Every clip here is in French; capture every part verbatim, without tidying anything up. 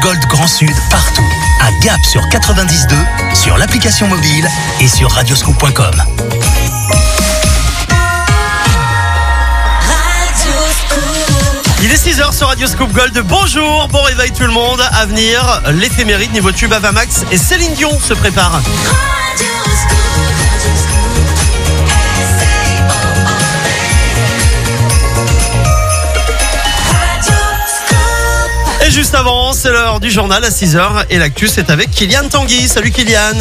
Gold Grand Sud partout. À Gap sur quatre-vingt-dix virgule deux, sur l'application mobile et sur radioscoop point com. Il est six heures sur Radio Scoop Gold. Bonjour, bon réveil tout le monde. À venir, l'éphéméride niveau tube Avamax et Céline Dion se prépare. Et juste avant, c'est l'heure du journal à six heures et l'actu c'est avec Kylian Tanguy. Salut Kylian.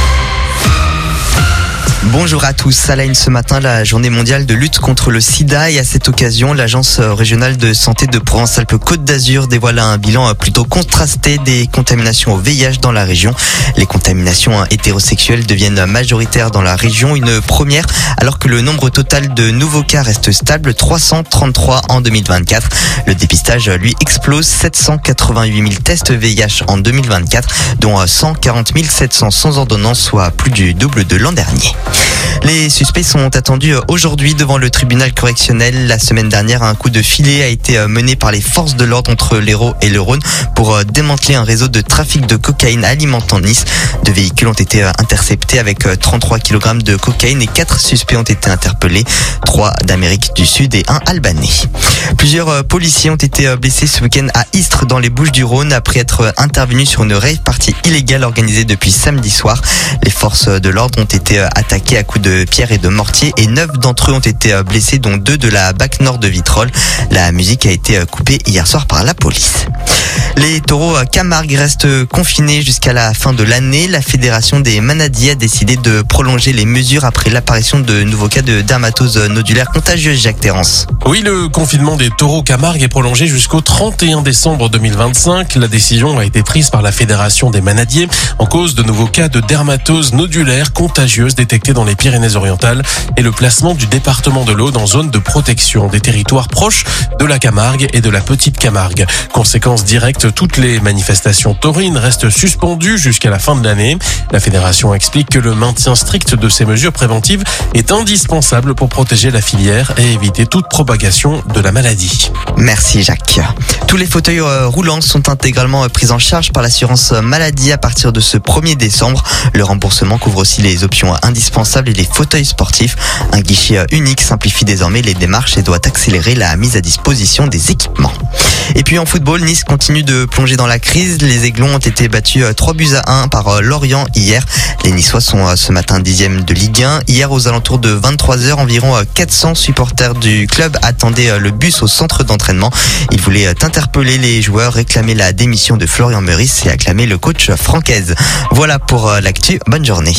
Bonjour à tous. À la une ce matin, la journée mondiale de lutte contre le sida, et à cette occasion, l'agence régionale de santé de Provence-Alpes-Côte d'Azur dévoile un bilan plutôt contrasté des contaminations au V I H dans la région. Les contaminations hétérosexuelles deviennent majoritaires dans la région, une première alors que le nombre total de nouveaux cas reste stable, trois cent trente-trois en deux mille vingt-quatre. Le dépistage, lui, explose, sept cent quatre-vingt-huit mille tests V I H en deux mille vingt-quatre, dont cent quarante mille sept cents sans ordonnance, soit plus du double de l'an dernier. Les suspects sont attendus aujourd'hui devant le tribunal correctionnel. La semaine dernière, un coup de filet a été mené par les forces de l'ordre entre l'Hérault et le Rhône pour démanteler un réseau de trafic de cocaïne alimentant Nice. Deux véhicules ont été interceptés avec trente-trois kilogrammes de cocaïne et quatre suspects ont été interpellés. Trois d'Amérique du Sud et un albanais. Plusieurs policiers ont été blessés ce week-end à Istres dans les Bouches-du-Rhône après être intervenus sur une rave party illégale organisée depuis samedi soir. Les forces de l'ordre ont été attaquées à coups de pierre et de mortier et neuf d'entre eux ont été blessés, dont deux de la B A C Nord de Vitrolles. La musique a été coupée hier soir par la police. Les taureaux Camargue restent confinés jusqu'à la fin de l'année. La Fédération des manadiers a décidé de prolonger les mesures après l'apparition de nouveaux cas de dermatose nodulaire contagieuse. Jacques Terrance. Oui, le confinement des taureaux Camargue est prolongé jusqu'au trente et un décembre deux mille vingt-cinq. La décision a été prise par la Fédération des manadiers en cause de nouveaux cas de dermatose nodulaire contagieuse détectés dans les Pyrénées-Orientales et le placement du département de l'Aude en zone de protection des territoires proches de la Camargue et de la Petite Camargue. Conséquence directe, toutes les manifestations taurines restent suspendues jusqu'à la fin de l'année. La fédération explique que le maintien strict de ces mesures préventives est indispensable pour protéger la filière et éviter toute propagation de la maladie. Merci Jacques. Tous les fauteuils roulants sont intégralement pris en charge par l'assurance maladie à partir de ce premier décembre. Le remboursement couvre aussi les options indispensables et les fauteuils sportifs. Un guichet unique simplifie désormais les démarches et doit accélérer la mise à disposition des équipements. Et puis en football, Nice continue de plonger dans la crise. Les Aiglons ont été battus trois buts à un par Lorient hier. Les Niçois sont ce matin dixième de Ligue un. Hier, aux alentours de vingt-trois heures, environ quatre cents supporters du club attendaient le bus au centre d'entraînement. Ils voulaient interpeller les joueurs, réclamer la démission de Florian Meurice et acclamer le coach Francaise. Voilà pour l'actu. Bonne journée.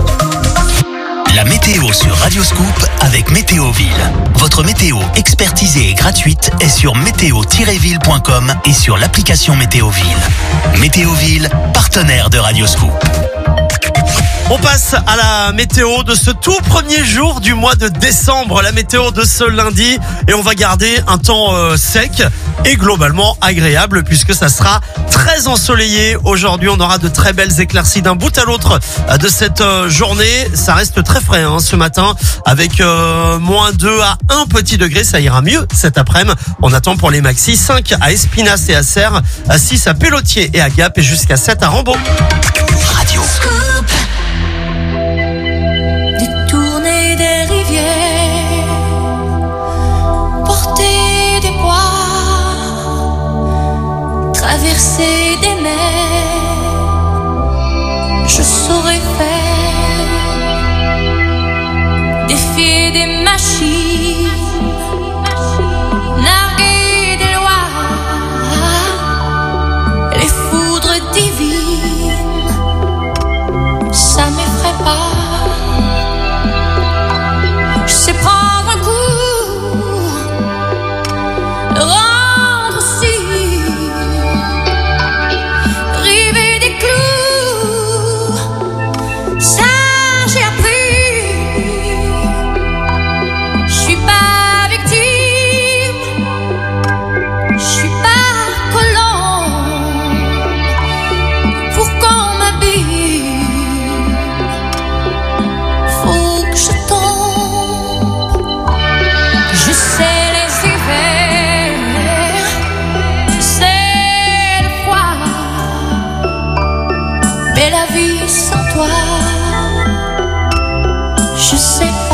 La météo sur Radio Scoop avec Météoville. Votre météo expertisée et gratuite est sur météo tiret ville point com et sur l'application Météoville. Météoville, partenaire de Radio Scoop. On passe à la météo de ce tout premier jour du mois de décembre, la météo de ce lundi, et on va garder un temps euh, sec et globalement agréable puisque ça sera très ensoleillé. Aujourd'hui, on aura de très belles éclaircies d'un bout à l'autre de cette euh, journée. Ça reste très frais hein, ce matin avec euh, moins deux à un petit degré, ça ira mieux cet après-midi. On attend pour les maxis cinq à Espinasse et à Serres, à six à Pélotier et à Gap et jusqu'à sept à Rambaud. Radio Scoop. Détourner des rivières, porter des poids, traverser des mers, je saurais faire, défier des machines, narguer des lois, les foudres divines. est la vie sans toi? Je sais pas.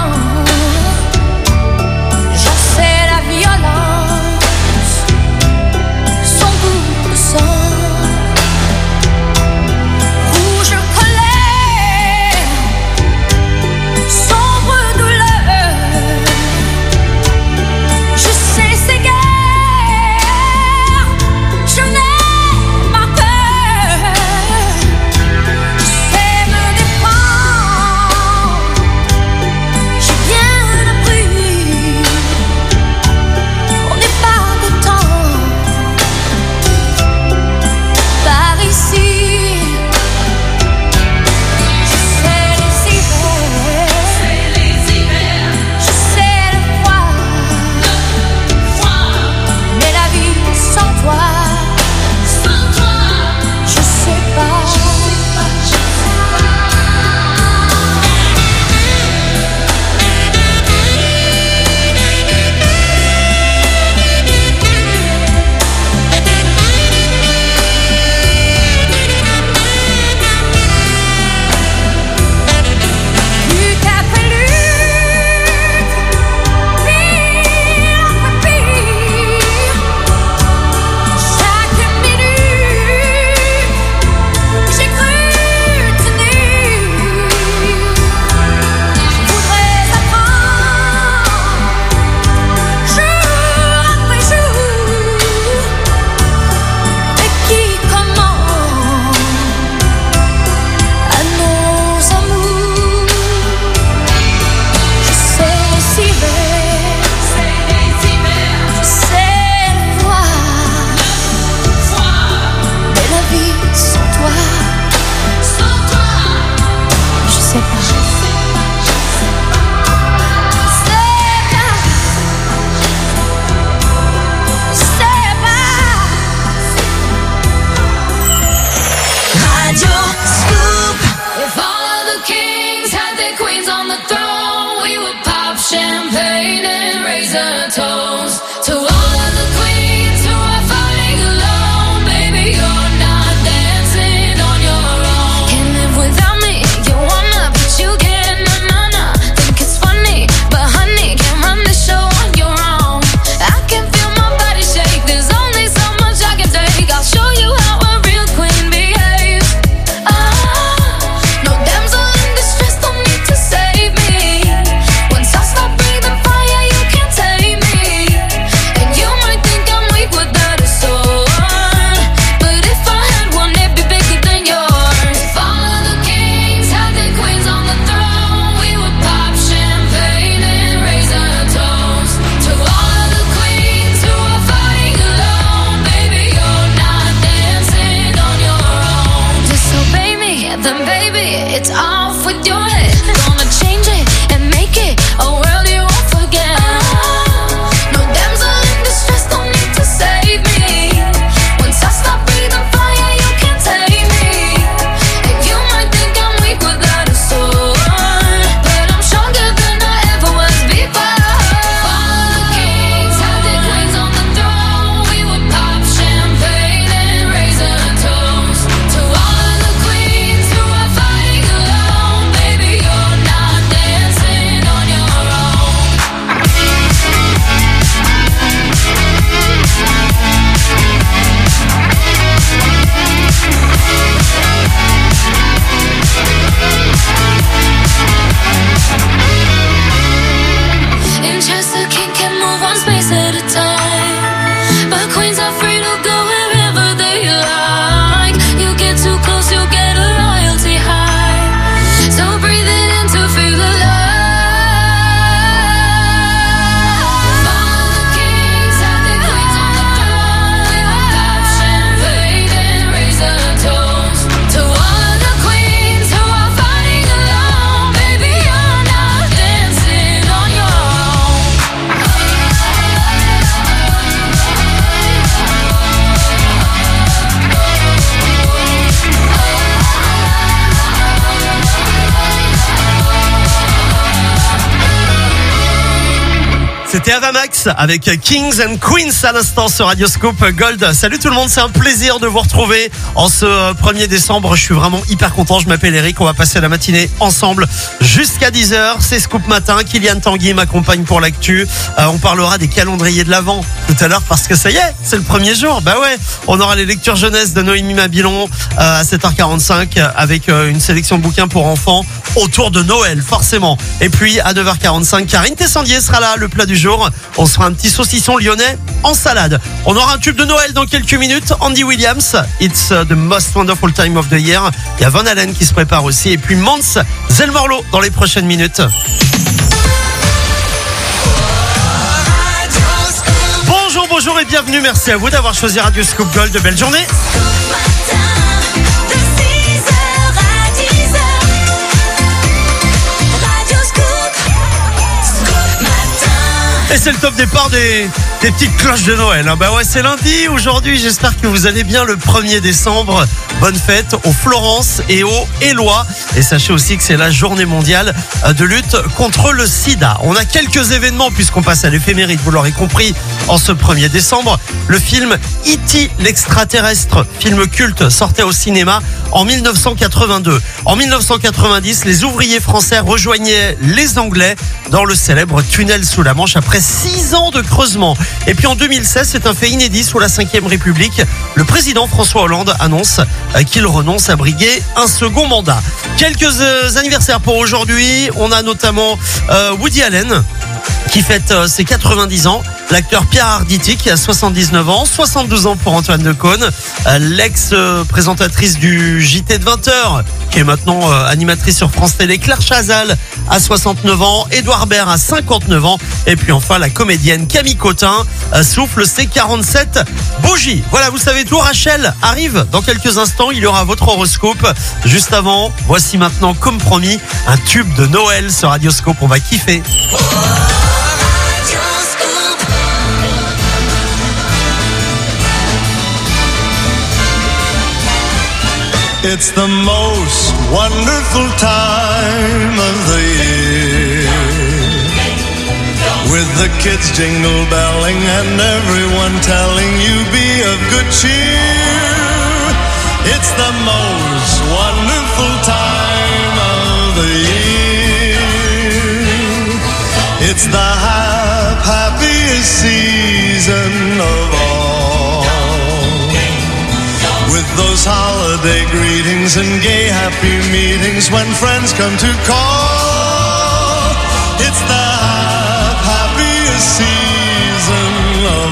J'en sais la violence C'était Avamax avec Kings and Queens à l'instant sur Radio Scoop Gold. Salut tout le monde, c'est un plaisir de vous retrouver en ce premier décembre. Je suis vraiment hyper content, je m'appelle Eric, on va passer la matinée ensemble jusqu'à dix heures. C'est Scoop Matin, Kylian Tanguy m'accompagne pour l'actu. Euh, on parlera des calendriers de l'Avent tout à l'heure parce que ça y est, c'est le premier jour. Bah ouais, on aura les lectures jeunesse de Noémie Mabilon euh, à sept heures quarante-cinq avec euh, une sélection de bouquins pour enfants autour de Noël forcément. Et puis à neuf heures quarante-cinq, Karine Tessandier sera là, le plat du jour. On se fera un petit saucisson lyonnais en salade. On aura un tube de Noël dans quelques minutes. Andy Williams, It's the most wonderful time of the year. Il y a Van Halen qui se prépare aussi. Et puis Mans Zelmorlo dans les prochaines minutes. Bonjour, bonjour et bienvenue. Merci à vous d'avoir choisi Radio Scoop Gold. Belle journée. Et c'est le top départ des, des petites cloches de Noël. Hein. Bah ouais, c'est lundi aujourd'hui. J'espère que vous allez bien le premier décembre. Bonne fête aux Florence et aux Élois. Et sachez aussi que c'est la journée mondiale de lutte contre le sida. On a quelques événements puisqu'on passe à l'éphéméride, vous l'aurez compris, en ce premier décembre. Le film E T l'extraterrestre, film culte, sortait au cinéma en mille neuf cent quatre-vingt-deux. En mille neuf cent quatre-vingt-dix, les ouvriers français rejoignaient les Anglais dans le célèbre tunnel sous la Manche après six ans de creusement. Et puis en deux mille seize, c'est un fait inédit sous la cinquième République. Le président François Hollande annonce qu'il renonce à briguer un second mandat. Quelques anniversaires pour aujourd'hui. On a notamment euh, Woody Allen qui fête euh, ses quatre-vingt-dix ans. L'acteur Pierre Arditi qui a soixante-dix-neuf ans, soixante-douze ans pour Antoine Decaune, euh, l'ex-présentatrice du J T de vingt heures, qui est maintenant euh, animatrice sur France Télé, Claire Chazal à soixante-neuf ans, Édouard Baird à cinquante-neuf ans, et puis enfin la comédienne Camille Cotin euh, souffle ses quarante-sept bougies. Voilà, vous savez tout. Rachel arrive dans quelques instants, il y aura votre horoscope. Juste avant, voici maintenant, comme promis, un tube de Noël sur Radio Scoop. On va kiffer. It's the most wonderful time of the year, with the kids jingle belling and everyone telling you be of good cheer. It's the most wonderful time of the year. It's the hap- happiest season of all, with those holiday greetings and gay happy meetings when friends come to call. It's the happiest season of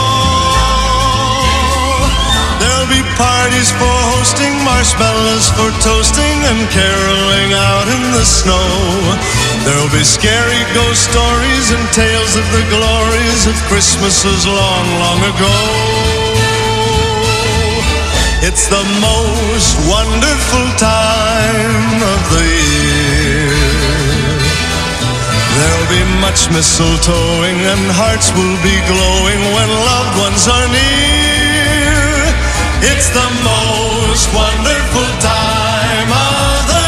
all. There'll be parties for hosting, marshmallows for toasting, and caroling out in the snow. There'll be scary ghost stories and tales of the glories of Christmases long, long ago. It's the most wonderful time of the year. There'll be much mistletoeing and hearts will be glowing when loved ones are near. It's the most wonderful time of the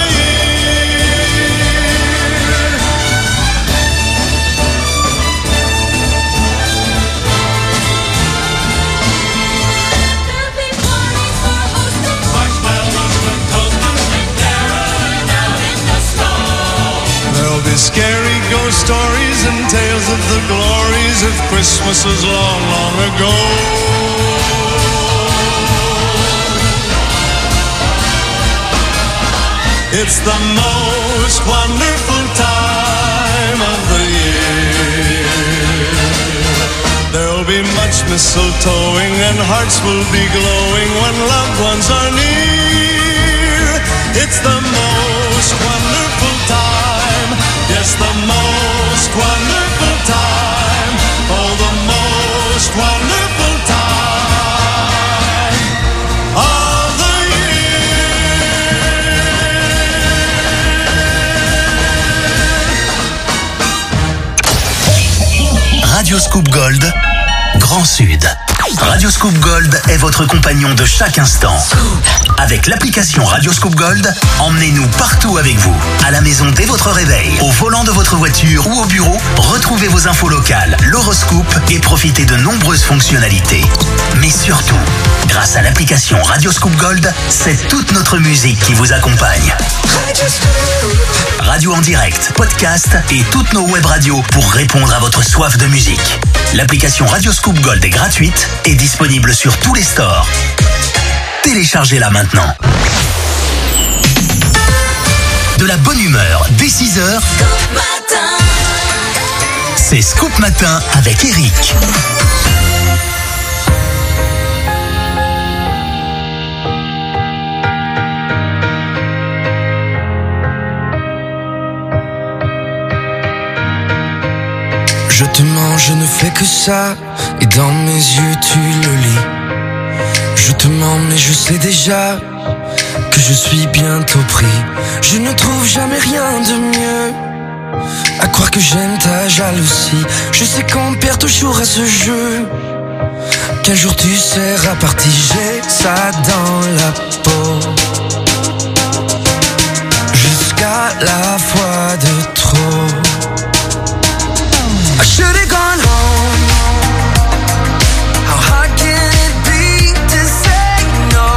scary ghost stories and tales of the glories of Christmases long, long ago. It's the most wonderful time of the year. There'll be much mistletoeing and hearts will be glowing when loved ones are near. It's the most wonderful time. Yes, the most wonderful time. Oh, the most wonderful time of the year. Radio Scoop Gold, Grand Sud. Radioscoop Gold est votre compagnon de chaque instant. Avec l'application Radioscoop Gold, emmenez-nous partout avec vous. À la maison dès votre réveil, au volant de votre voiture ou au bureau, retrouvez vos infos locales, l'horoscope et profitez de nombreuses fonctionnalités. Mais surtout, grâce à l'application Radioscoop Gold, c'est toute notre musique qui vous accompagne. Radio en direct, podcast et toutes nos web radios pour répondre à votre soif de musique. L'application Radioscoop Gold est gratuite et disponible sur tous les stores. Téléchargez-la maintenant. De la bonne humeur dès six heures. C'est Scoop Matin avec Eric. Je te mens, je ne fais que ça, et dans mes yeux tu le lis. Je te mens, mais je sais déjà que je suis bientôt pris. Je ne trouve jamais rien de mieux, à croire que j'aime ta jalousie. Je sais qu'on perd toujours à ce jeu, qu'un jour tu seras parti. J'ai ça dans la peau, jusqu'à la fois de trop. I should've gone home. How hard can it be to say no?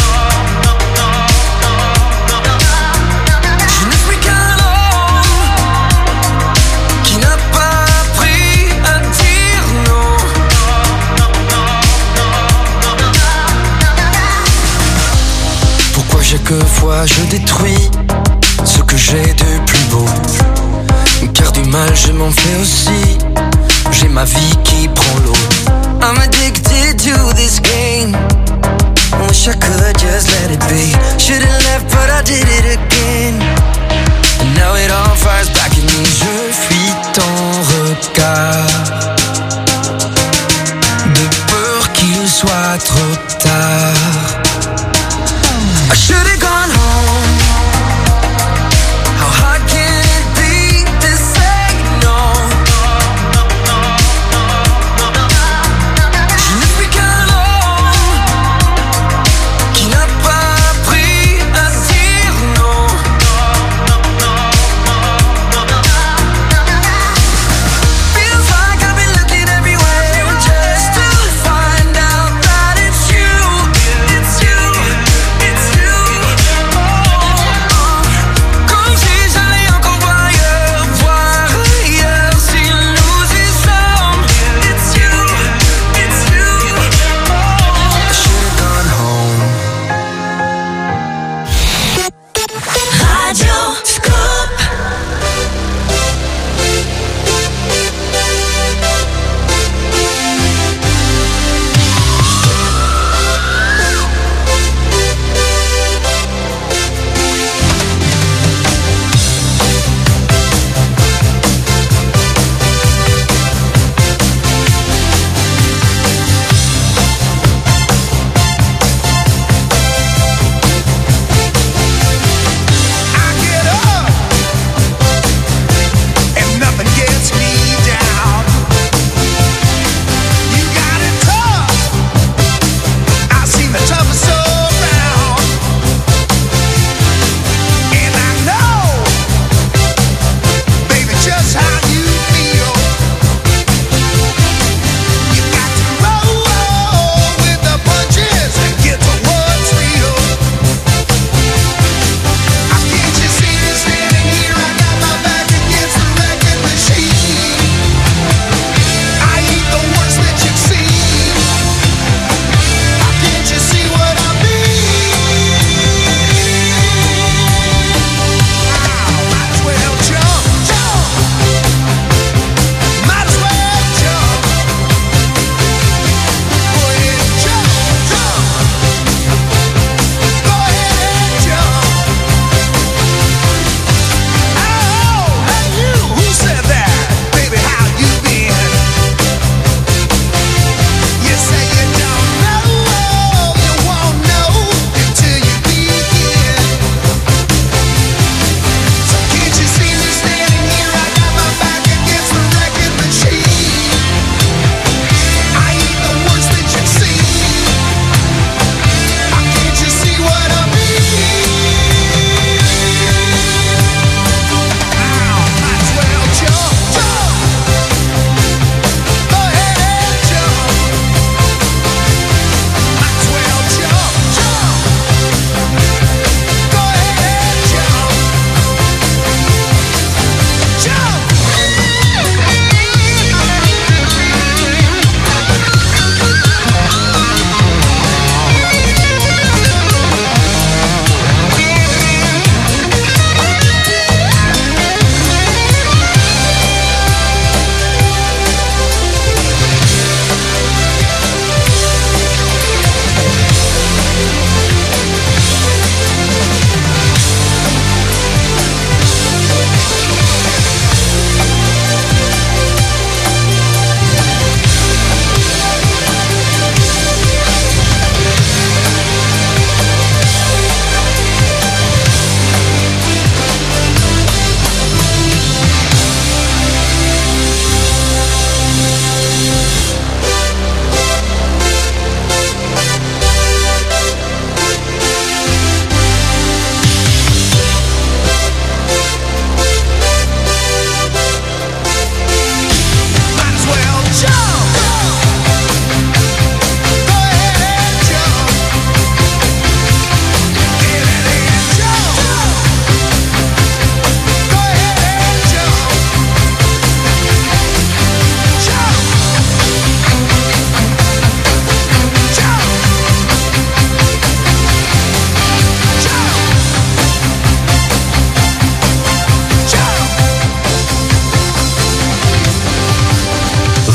Je ne suis qu'un homme qui n'a pas appris à dire non. Pourquoi chaque fois je détruis ce que j'ai de plus beau? Car du mal je m'en fais aussi. J'ai ma vie qui prend l'eau. I'm addicted to this game. Wish I could just let it be. Should've left but I did it again. And now it all fires back at me. Je fuis ton regard, de peur qu'il soit trop tard. I should've gone home. How hard can it be to say no? Je ne suis qu'un homme qui n'a pas appris à dire non.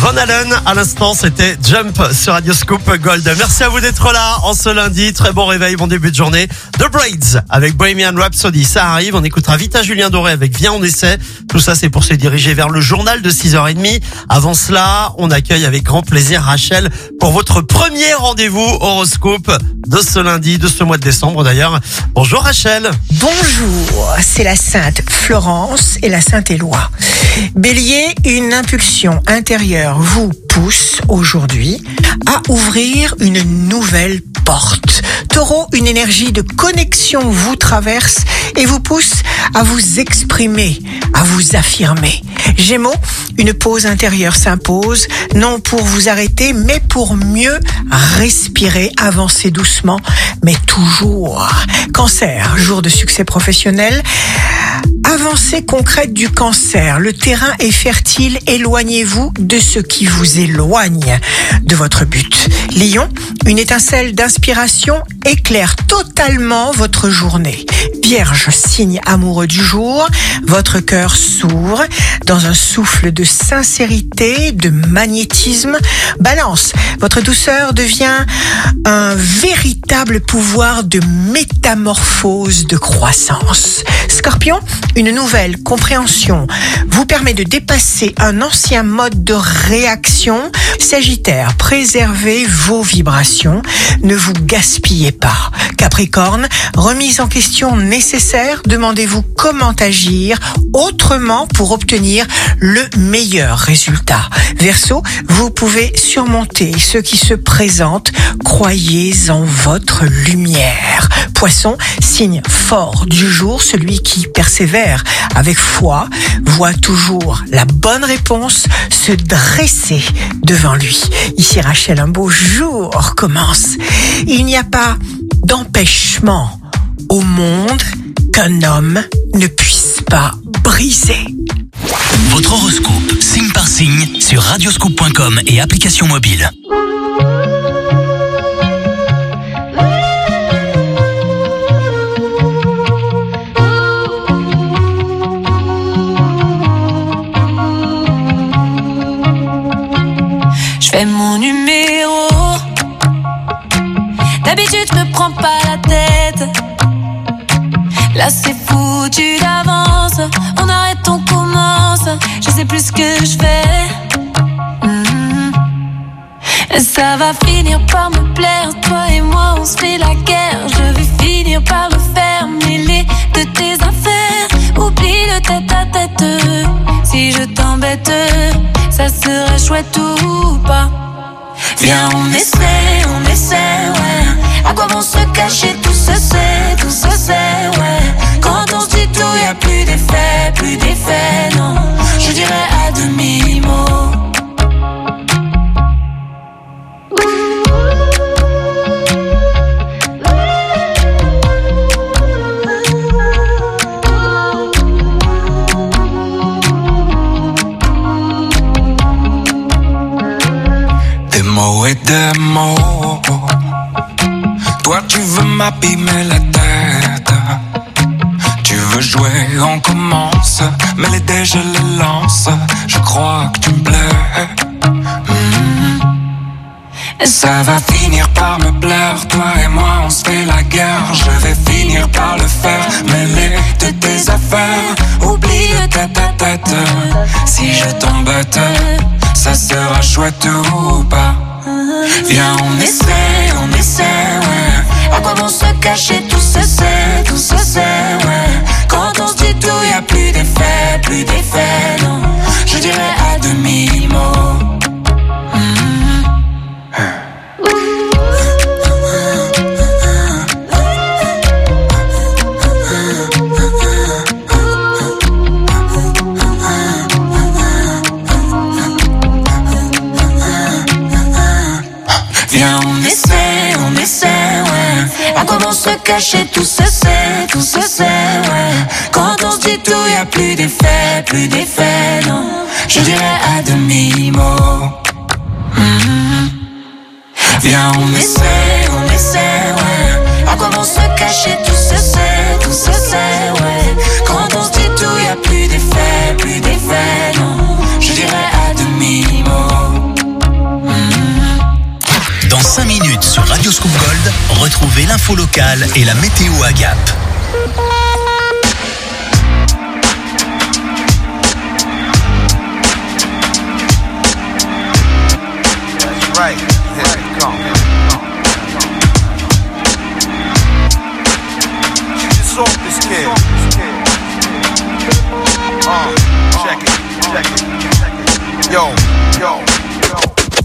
Von Allen, à l'instant, c'était Jump sur Radio Scoop Gold. Merci à vous d'être là en ce lundi. Très bon réveil, bon début de journée. The Braids avec Bohemian Rhapsody, ça arrive. On écoutera vite à Julien Doré avec Viens, on essaie. Tout ça, c'est pour se diriger vers le journal de six heures trente. Avant cela, on accueille avec grand plaisir Rachel pour votre premier rendez-vous horoscope de ce lundi, de ce mois de décembre d'ailleurs. Bonjour Rachel. Bonjour, c'est la Sainte Florence et la Sainte Éloi. Bélier, une impulsion intérieure vous pousse aujourd'hui à ouvrir une nouvelle porte. Taureau, une énergie de connexion vous traverse et vous pousse à vous exprimer, à vous affirmer. Gémeaux, une pause intérieure s'impose, non pour vous arrêter, mais pour mieux respirer, avancer doucement, mais toujours. Cancer, jour de succès professionnel. Avancée concrète du cancer. Le terrain est fertile. Éloignez-vous de ce qui vous éloigne de votre but. Lion, une étincelle d'inspiration éclaire totalement votre journée. Vierge, signe amoureux du jour. Votre cœur s'ouvre dans un souffle de sincérité, de magnétisme. Balance, votre douceur devient un véritable pouvoir de métamorphose, de croissance. Scorpion, une nouvelle compréhension vous permet de dépasser un ancien mode de réaction. Sagittaire, préservez vos vibrations, ne vous gaspillez pas. Capricorne, remise en question nécessaire, demandez-vous comment agir autrement pour obtenir le meilleur résultat. Verseau, vous pouvez surmonter ce qui se présente, croyez en votre lumière. Poisson, signe fort du jour, celui qui persévère avec foi voit toujours la bonne réponse se dresser devant lui. Ici Rachel, un beau jour commence. Il n'y a pas d'empêchement au monde qu'un homme ne puisse pas briser. Votre horoscope, signe par signe, sur radioscoop point com et application mobile. Je fais mon numéro. D'habitude, je me prends pas la tête. Là, c'est foutu d'avance. On arrête, on commence. Je sais plus ce que je fais. Mm-hmm. Ça va finir par me plaire. Toi et moi, on se fait la guerre. Je vais finir par le faire. Mêler de tes affaires. Oublie le tête à tête. Si je t'embête, ça serait chouette ou pas. Viens, on essaie, on essaie, ouais. À quoi vont se cacher, tout se sait, tout se sait, ouais. Quand on se dit tout, y'a plus d'effet, plus d'effet, non. Je dirais à demi-mot. Et des mots. Toi tu veux m'abîmer la tête. Tu veux jouer, on commence. Mais les dés je les lance. Je crois que tu me plais. mmh. Ça va finir par me plaire. Toi et moi on se fait la guerre. Je vais finir par le faire. Mêler de tes affaires. Oublie le tête à tête. Si je t'embête, ça sera chouette ou pas. Viens, on essaie, on essaie, ouais. À quoi vont se cacher, tout se sait, tout se sait, ouais. Quand on se dit tout, y'a plus d'effet, plus d'effet, non. Je dirais à demi-mot. Mm-hmm. Viens, on essaie, on essaie, ouais. À quoi vont se cacher, tout se sait, tout se sait, ouais. Quand on se dit tout, y'a plus d'effet, plus d'effet, non. Je dirais à demi-mot. Mm-hmm. Viens, on essaie, on essaie, ouais. À quoi vont se cacher, tout se sait, tout se sait, ouais. Quand on se dit tout, y'a plus d'effet, plus d'effet, non. Je dirais à demi-mot. sur Radioscoop Gold, retrouvez l'info locale et la météo à Gap. Right, here it comes. She just sold this kid. Uh, check it, check it, check it. Yo, yo, yo.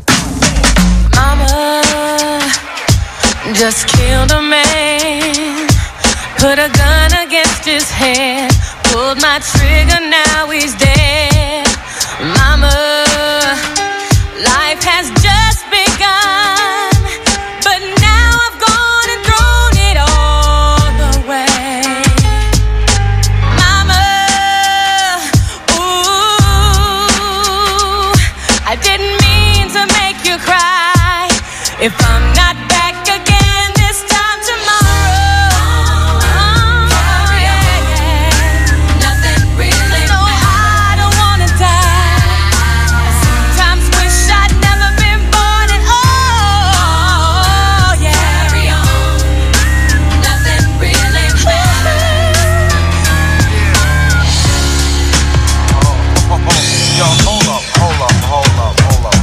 Mama just killed a man, put a gun against his head, pulled my trigger, now he's dead. Mama, life has just begun, but now I've gone and thrown it all away. Mama, ooh, I didn't mean to make you cry. If I'm not back again this time tomorrow, oh, yeah, yeah. Nothing really no, I don't wanna die. I sometimes wish I'd never been born at all, yeah. Carry on, nothing really matters. Oh, oh, oh. Yo, hold up, hold up, hold up, hold up.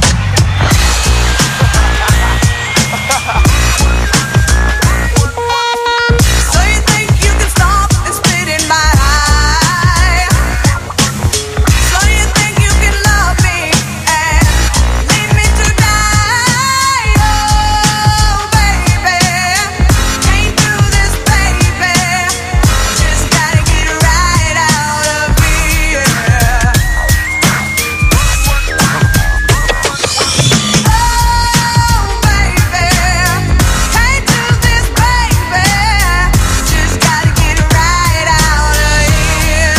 So you think you can stop and spit in my eye? So you think you can love me and leave me to die? Oh, baby, can't do this, baby. Just gotta get right out of here. Oh, baby, can't do this, baby. Just gotta get right out of here.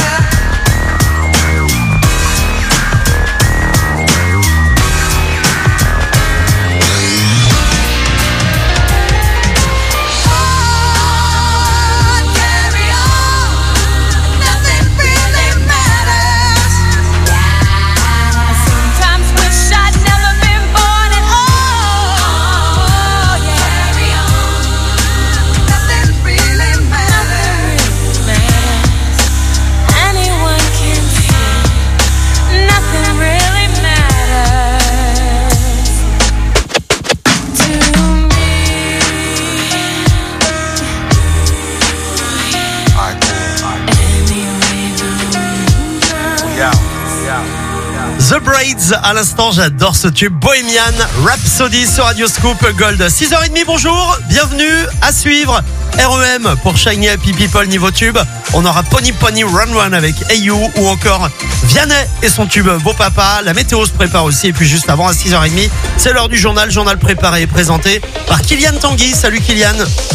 Oh, carry on, nothing really matters. Sometimes wish I'd never been born at all, yeah. Carry on, Nothing really matters. anyone can feel, nothing really matters to me. Alright, cool. Anyway, We out, we out, we out. The Braids, à l'instant, j'adore ce tube. Bohemian Rhapsody sur Radio Scoop Gold. six heures trente, bonjour, bienvenue, à suivre. R E M pour Shiny Happy People niveau tube. On aura Pony Pony Run Run avec A U ou encore Vianney et son tube Beau Papa. La météo se prépare aussi. Et puis juste avant, à six heures trente, c'est l'heure du journal. Journal préparé et présenté par Kylian Tanguy. Salut Kylian.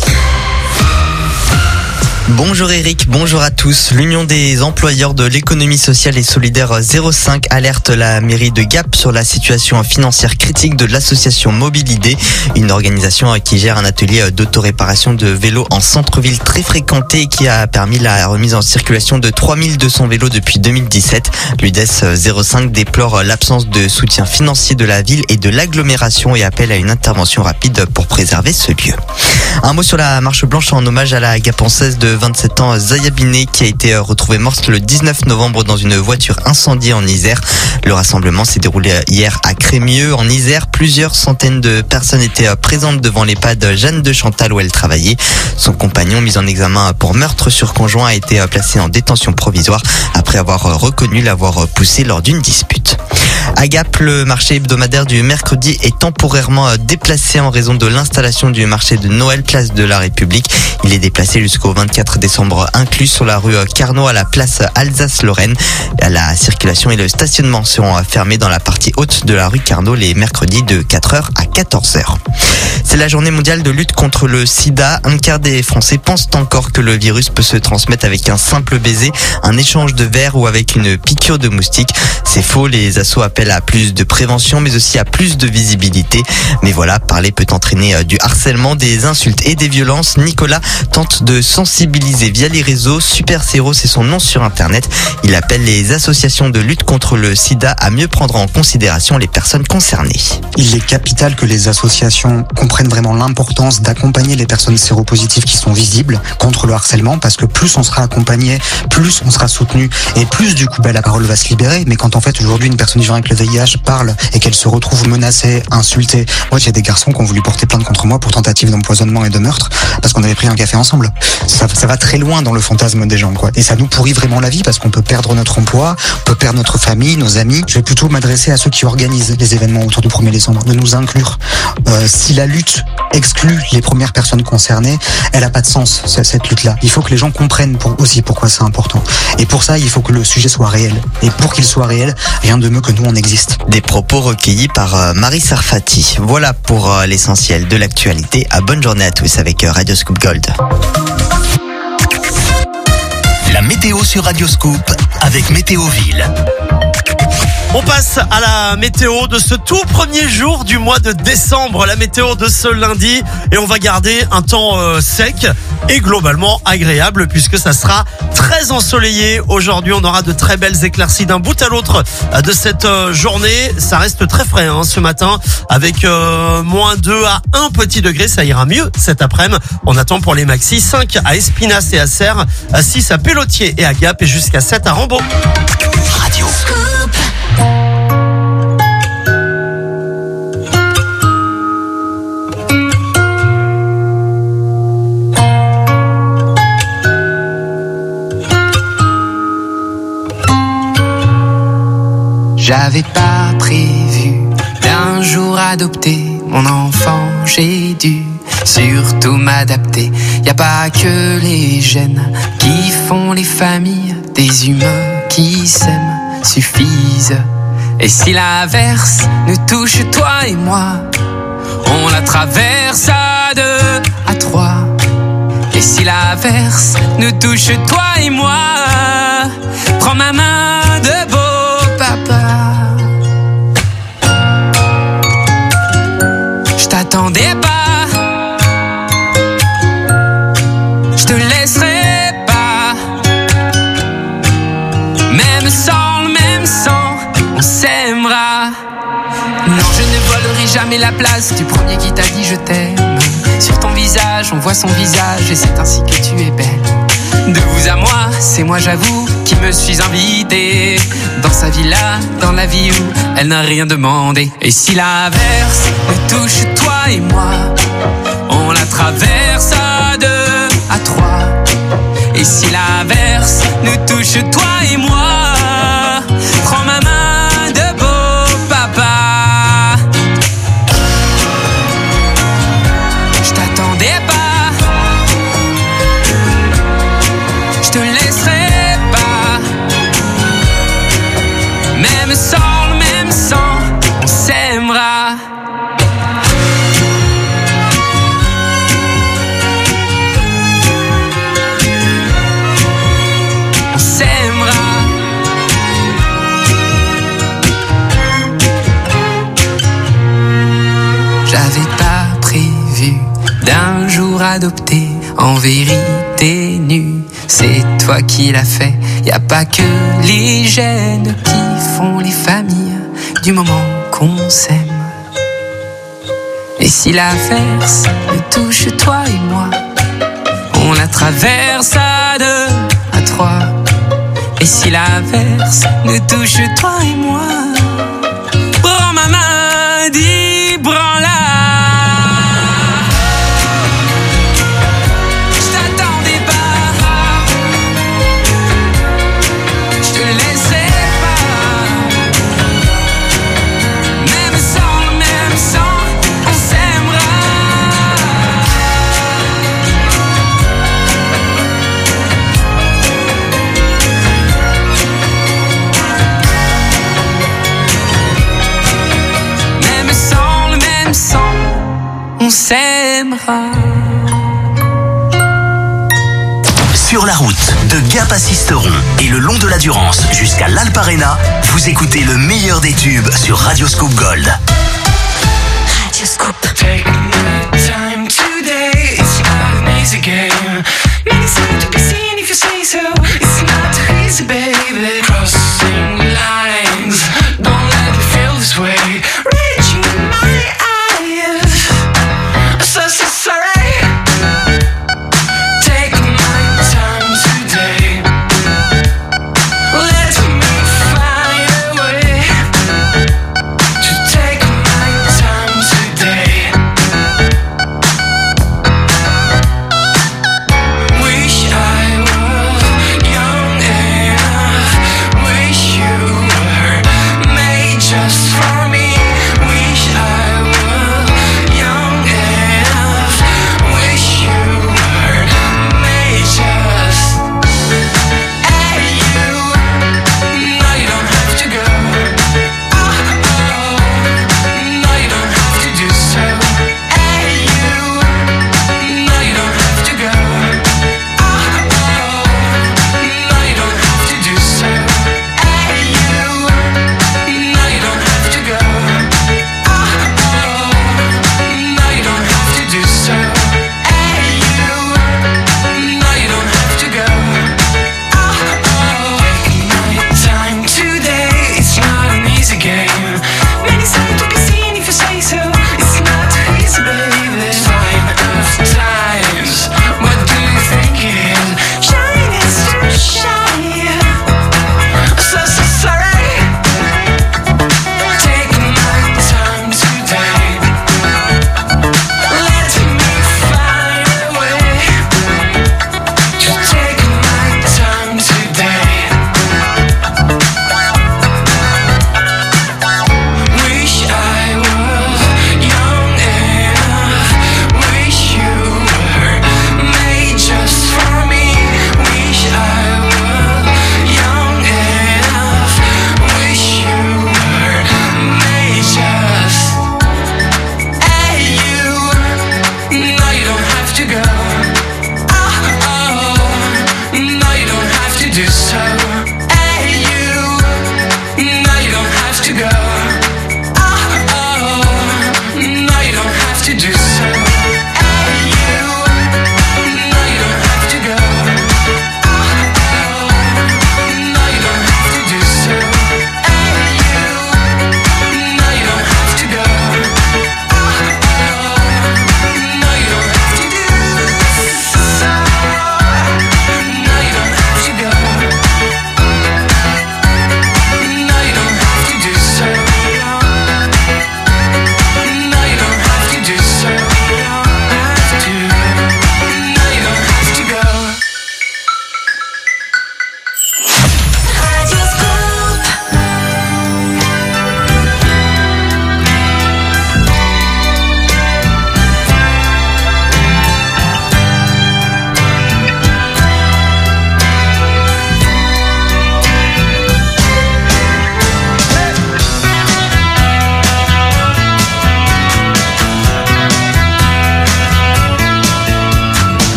Bonjour Eric, bonjour à tous. L'Union des employeurs de l'économie sociale et solidaire zéro cinq alerte la mairie de Gap sur la situation financière critique de l'association Mobilidé, une organisation qui gère un atelier d'autoréparation de vélos en centre-ville très fréquenté et qui a permis la remise en circulation de trois mille deux cents vélos depuis deux mille dix-sept. L'U D E S zéro cinq déplore l'absence de soutien financier de la ville et de l'agglomération et appelle à une intervention rapide pour préserver ce lieu. Un mot sur la marche blanche en hommage à la gapençaise de vingt-sept ans Zaya Binet qui a été retrouvée morte le dix-neuf novembre dans une voiture incendiée en Isère. Le rassemblement s'est déroulé hier à Crémieux en Isère. Plusieurs centaines de personnes étaient présentes devant l'EHPAD Jeanne de Chantal où elle travaillait. Son compagnon, mis en examen pour meurtre sur conjoint, a été placé en détention provisoire après avoir reconnu l'avoir poussé lors d'une dispute. À Gap, le marché hebdomadaire du mercredi est temporairement déplacé en raison de l'installation du marché de Noël place de la République. Il est déplacé jusqu'au vingt-quatre décembre inclus sur la rue Carnot à la place Alsace-Lorraine. La circulation et le stationnement seront fermés dans la partie haute de la rue Carnot les mercredis de quatre heures à quatorze heures. C'est la journée mondiale de lutte contre le sida. Un quart des Français pensent encore que le virus peut se transmettre avec un simple baiser, un échange de verre ou avec une piqûre de moustique. C'est faux, les assos appellent appelle à plus de prévention, mais aussi à plus de visibilité. Mais voilà, parler peut entraîner euh, du harcèlement, des insultes et des violences. Nicolas tente de sensibiliser via les réseaux. Super Zéro, c'est son nom sur Internet. Il appelle les associations de lutte contre le sida à mieux prendre en considération les personnes concernées. Il est capital que les associations comprennent vraiment l'importance d'accompagner les personnes séropositives qui sont visibles contre le harcèlement, parce que plus on sera accompagné, plus on sera soutenu, et plus du coup bah, la parole va se libérer. Mais quand en fait aujourd'hui une personne vivant avec le V I H parle et qu'elle se retrouve menacée, insultée, moi j'ai des garçons qui ont voulu porter plainte contre moi pour tentative d'empoisonnement et de meurtre parce qu'on avait pris un café ensemble. Ça, ça va très loin dans le fantasme des gens, quoi. Et ça nous pourrit vraiment la vie parce qu'on peut perdre notre emploi, on peut perdre notre famille, nos amis. Je vais plutôt m'adresser à ceux qui organisent les événements autour du premier décembre, de nous inclure. Euh, si la lutte exclut les premières personnes concernées, elle a pas de sens, cette lutte-là. Il faut que les gens comprennent pour, aussi pourquoi c'est important. Et pour ça, il faut que le sujet soit réel. Et pour qu'il soit réel, rien de mieux que nous, on existe. Des propos recueillis par euh, Marie Sarfati. Voilà pour euh, l'essentiel de l'actualité. À bonne journée à tous avec euh, Radio Scoop Gold. La météo sur Radio Scoop avec Météoville. On passe à la météo de ce tout premier jour du mois de décembre, la météo de ce lundi, et on va garder un temps euh, sec et globalement agréable puisque ça sera très ensoleillé. Aujourd'hui, on aura de très belles éclaircies d'un bout à l'autre de cette euh, journée. Ça reste très frais hein, ce matin avec euh, moins deux à un petit degré. Ça ira mieux cet après-midi. On attend pour les maxis cinq à Espinasse et à Serres, six à Pélotier et à Gap et jusqu'à sept à Rambaud. Radio Scoop. J'avais pas prévu d'un jour adopter mon enfant, j'ai dû surtout m'adapter. Y a pas que les gènes qui font les familles, des humains qui s'aiment suffisent. Et si l'averse nous touche toi et moi, on la traverse à deux, à trois. Et si l'averse nous touche toi et moi, prends ma main de beau papa. Je t'attendais pas, je te laisserai pas. Même sans le même sang, on s'aimera. Non, je ne volerai jamais la place du premier qui t'a dit je t'aime. Sur ton visage, on voit son visage et c'est ainsi que tu es belle. De vous à moi, c'est moi j'avoue qui me suis invité dans sa villa, dans la vie où elle n'a rien demandé. Et si l'averse nous touche toi et moi, on la traverse à deux, à trois. Et si l'averse nous touche toi et moi, prends ma main de beau papa. Je t'attendais pas, je te laisserai pas. Même sans le même sang, on s'aimera. On s'aimera. J'avais pas prévu d'un jour adopter en vérité nue. C'est toi qui l'as fait. Y a pas que les gènes qui font les familles du moment qu'on s'aime. Et si l'averse nous touche toi et moi, on la traverse à deux, à trois. Et si l'averse nous touche toi et moi, prends ma main, dis prends-la. On s'aimera. Sur Sur la route, de Gap à Sisteron et le long de la Durance jusqu'à l'Alpe Arena, vous écoutez le meilleur des tubes sur Radio Scoop Gold. Radio Scoop. Take my time today. It's not an easy game. Many seem to be seen if you say so. It's not too easy, baby. Crossing lines. Don't let me feel this way. Reaching my eyes. So, so sorry. Take my time today. Let me find a way to take my time today. Wish I was young enough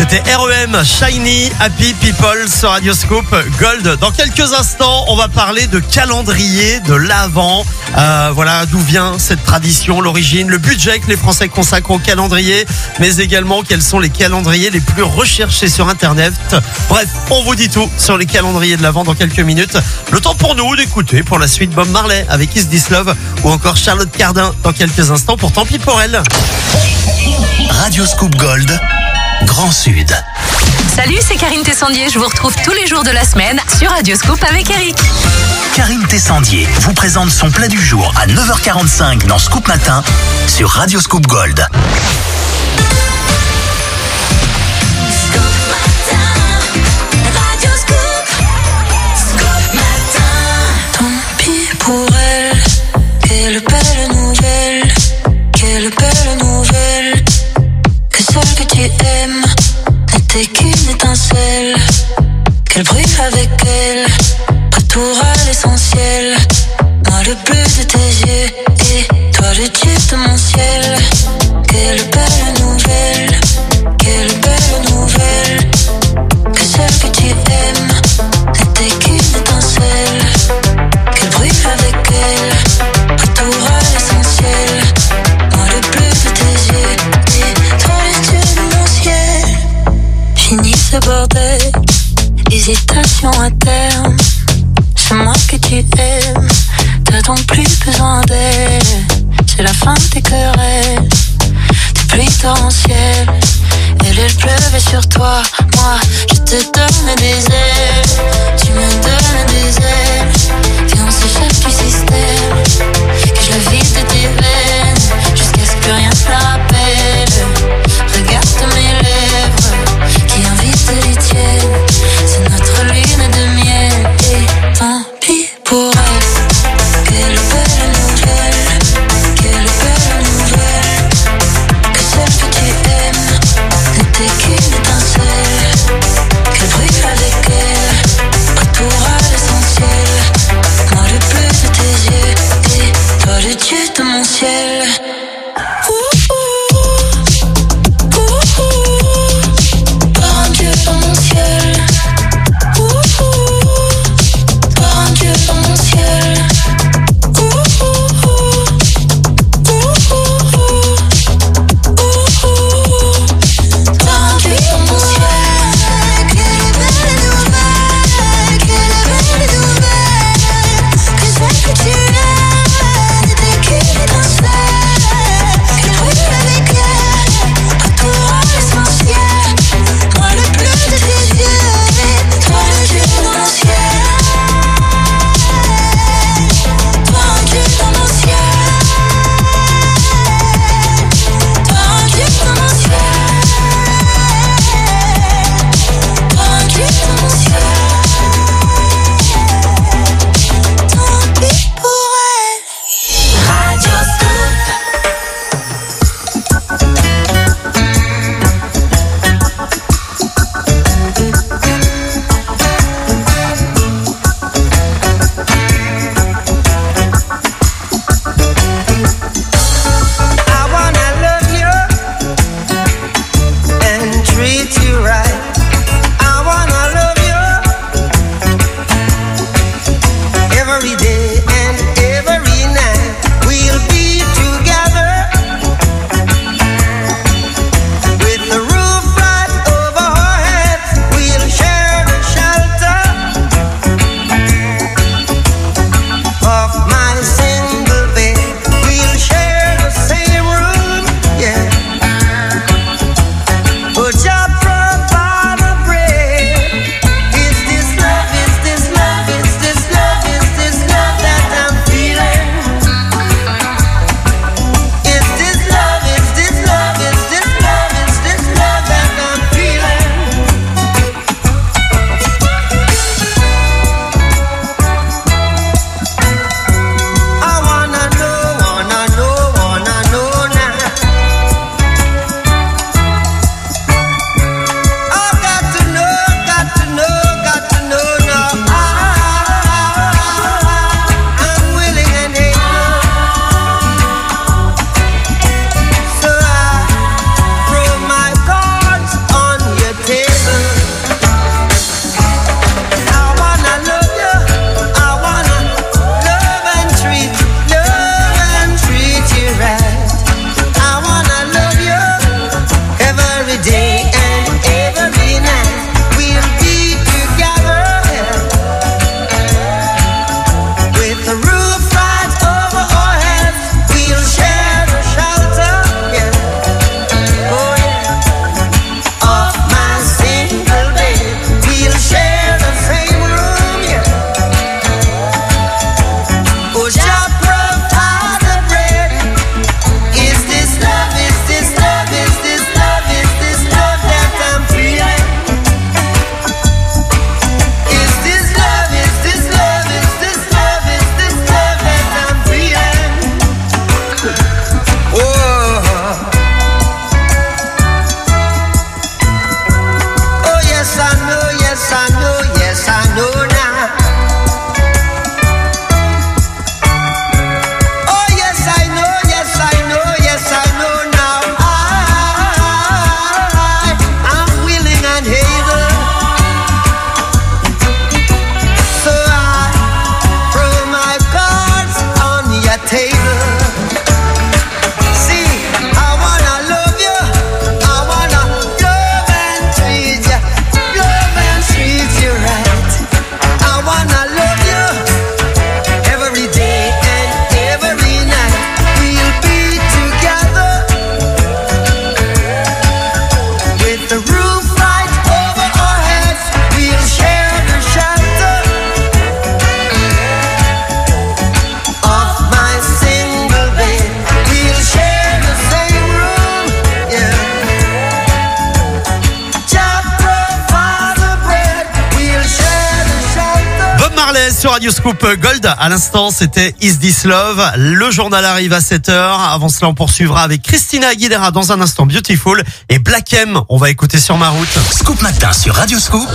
C'était R E M, Shiny, Happy People sur Radio Scoop Gold. Dans quelques instants, on va parler de calendrier de l'Avent. Euh, voilà d'où vient cette tradition, l'origine, le budget que les Français consacrent au calendrier, mais également quels sont les calendriers les plus recherchés sur Internet. Bref, on vous dit tout sur les calendriers de l'Avent dans quelques minutes. Le temps pour nous d'écouter pour la suite Bob Marley avec Is This Love ou encore Charlotte Cardin dans quelques instants pour Tant pis pour elle. Radio Scoop Gold, Grand Sud. Salut, c'est Karine Tessandier. Je vous retrouve tous les jours de la semaine sur Radio Scoop avec Eric. Karine Tessandier vous présente son plat du jour à neuf heures quarante-cinq dans Scoop Matin sur Radio Scoop Gold. Pour elle, quelle belle nouvelle, quelle belle nouvelle, que celle que tu aimes n'était qu'une étincelle, qu'elle brille avec elle, retour à l'essentiel, moi le bleu de tes yeux, et toi le dieu de mon ciel, quelle belle nouvelle, quelle belle nouvelle, que celle que tu aimes n'était qu'une étincelle, qu'elle brille avec elle, retour à l'essentiel, moi le bleu de tes yeux, et toi le dieu de mon ciel. Fini ce bordel, hésitation à terme, c'est moi que tu aimes, t'as donc plus besoin d'elle, c'est la fin des querelles, des pluies torrentielles, elle elle pleuvait sur toi, moi je te donne des ailes, tu me donnes des ailes, viens on s'échappe du système, que je le vide de tes veines, jusqu'à ce que rien ne la rappelle, regarde mes lèvres, qui invitent les tiennes, c'est notre lune de miel, et tant pis pour elle, quelle belle nouvelle, quelle belle nouvelle, que celle que tu aimes n'était qu'une étincelle, qu'elle brille avec elle, retour à l'essentiel, moi le bleu de tes yeux, et toi le dieu de mon ciel. Ouh, ouh, ouh, ouh, par un dieu dans mon ciel. Ouh, ouh, par un dieu dans mon ciel. Ouh, ouh, ouh, ouh, ouh, ouh, par un dieu dans mon ciel. Quelle belle nouvelle, quelle belle nouvelle, que celle que tu aimes n'était qu'une étincelle, Marley sur Radio Scoop Gold. À l'instant, c'était Is This Love. Le journal arrive à sept heures. Avant cela, on poursuivra avec Christina Aguilera dans un instant Beautiful et Black M. On va écouter sur ma route. Scoop Matin sur Radio Scoop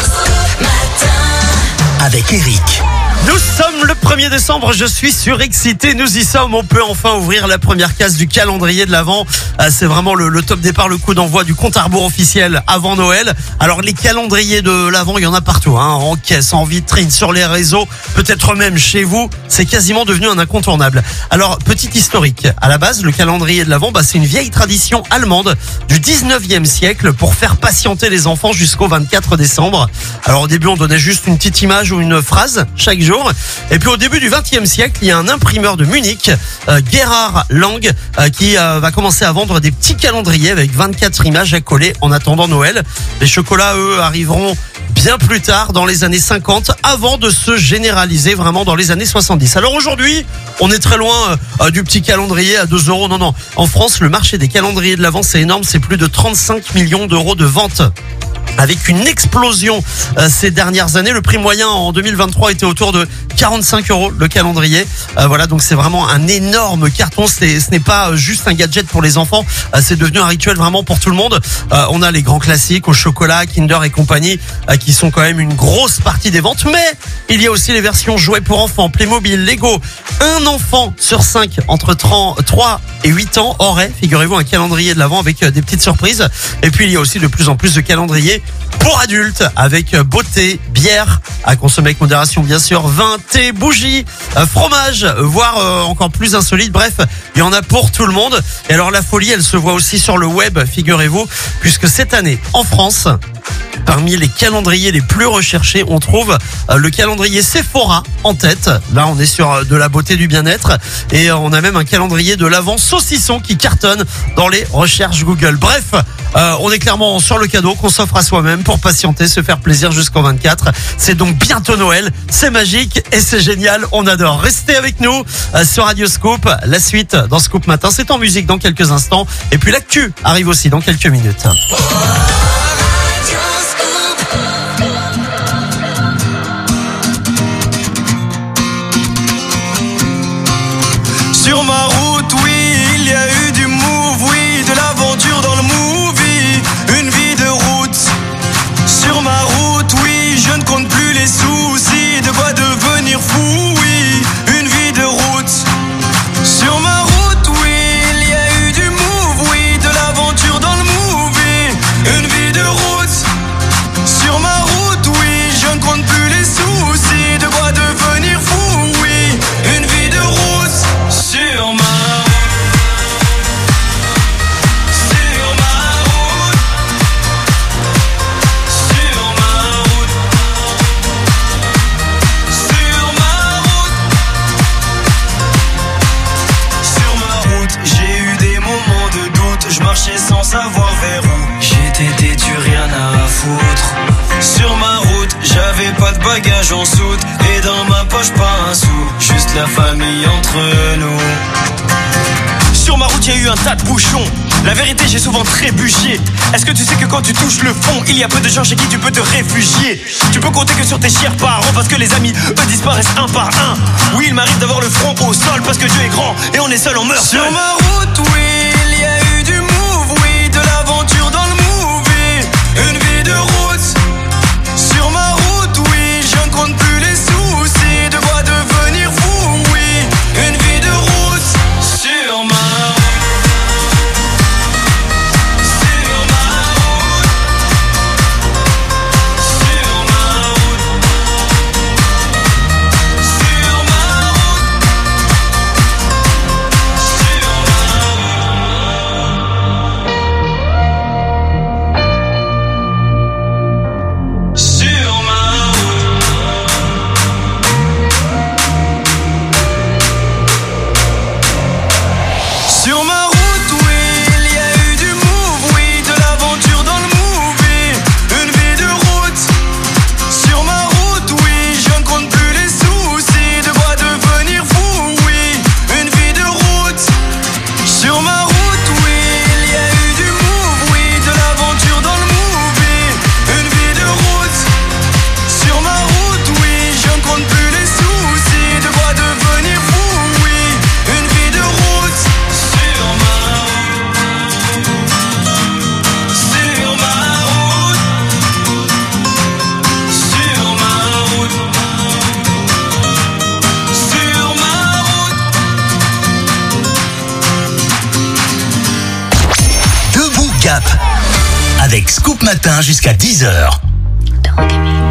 avec Eric. Nous sommes le premier décembre, je suis surexcité, nous y sommes, on peut enfin ouvrir la première case du calendrier de l'Avent. C'est vraiment le, le top départ, le coup d'envoi du compte à rebours officiel avant Noël. Alors les calendriers de l'Avent, il y en a partout, hein, en caisse, en vitrine, sur les réseaux, peut-être même chez vous, c'est quasiment devenu un incontournable. Alors, petit historique, à la base, le calendrier de l'Avent, bah, c'est une vieille tradition allemande du dix-neuvième siècle pour faire patienter les enfants jusqu'au vingt-quatre décembre. Alors au début, on donnait juste une petite image ou une phrase chaque jour. Et puis au début du vingtième siècle, il y a un imprimeur de Munich, euh, Gerhard Lang, euh, qui euh, va commencer à vendre des petits calendriers avec vingt-quatre images à coller en attendant Noël. Les chocolats, eux, arriveront bien plus tard, dans les années cinquante, avant de se généraliser vraiment dans les années soixante-dix. Alors aujourd'hui, on est très loin euh, du petit calendrier à deux euros. Non, non. En France, le marché des calendriers de l'Avent, c'est énorme. C'est plus de trente-cinq millions d'euros de vente. Avec une explosion euh, ces dernières années. Le prix moyen en deux mille vingt-trois était autour de quarante-cinq euros le calendrier. Euh, voilà, donc c'est vraiment un énorme carton. C'est, ce n'est pas juste un gadget pour les enfants. Euh, c'est devenu un rituel vraiment pour tout le monde. Euh, on a les grands classiques au chocolat, Kinder et compagnie, euh, qui sont quand même une grosse partie des ventes. Mais il y a aussi les versions jouets pour enfants, Playmobil, Lego. Un enfant sur cinq entre trois et huit ans aurait, figurez-vous, un calendrier de l'Avent avec euh, des petites surprises. Et puis il y a aussi de plus en plus de calendriers pour adultes avec beauté, bière à consommer avec modération bien sûr, vin, thé, bougies, fromage, voire euh, encore plus insolite. Bref, il y en a pour tout le monde. Et alors la folie, elle se voit aussi sur le web, figurez-vous, puisque cette année en France, parmi les calendriers les plus recherchés, on trouve euh, le calendrier Sephora en tête. Là, on est sur euh, de la beauté, du bien-être. Et euh, on a même un calendrier de l'Avent saucisson qui cartonne dans les recherches Google. Bref, euh, on est clairement sur le cadeau qu'on s'offre à soi-même pour patienter, se faire plaisir jusqu'au vingt-quatre. C'est donc bientôt Noël. C'est magique et c'est génial. On adore. Restez avec nous euh, sur Radio Scoop. La suite dans Scoop Matin, c'est en musique dans quelques instants. Et puis l'actu arrive aussi dans quelques minutes. Sur ma route, oui, il y a eu du move, oui, de l'aventure dans le movie, une vie de route. Sur ma route, oui, je ne compte plus les soucis, de quoi devenir fou, oui, une vie de route. Sur ma route, oui, il y a eu du move, oui, de l'aventure dans le movie, une vie de route. Sur ma route, oui, je ne compte plus les soucis, de quoi devenir fou, oui, une vie de route. Sur ma sans savoir vers où j'étais têtu, rien à foutre. Sur ma route, j'avais pas de bagages en soute, et dans ma poche pas un sou, juste la famille entre nous. Sur ma route, il y a eu un tas de bouchons. La vérité, j'ai souvent trébuché. Est-ce que tu sais que quand tu touches le fond, il y a peu de gens chez qui tu peux te réfugier? Tu peux compter que sur tes chers parents, parce que les amis, eux, disparaissent un par un. Oui, il m'arrive d'avoir le front au sol, parce que Dieu est grand, et on est seul, on meurt seul. Sur ma route, oui, il y a eu du move, oui, de l'aventure dans le movie, une vie de route. Sur ma route, oui, je ne compte plus les soucis, de quoi devenir fou, oui, une vie de route. Sur ma handicap. Avec Scoop Matin jusqu'à dix heures.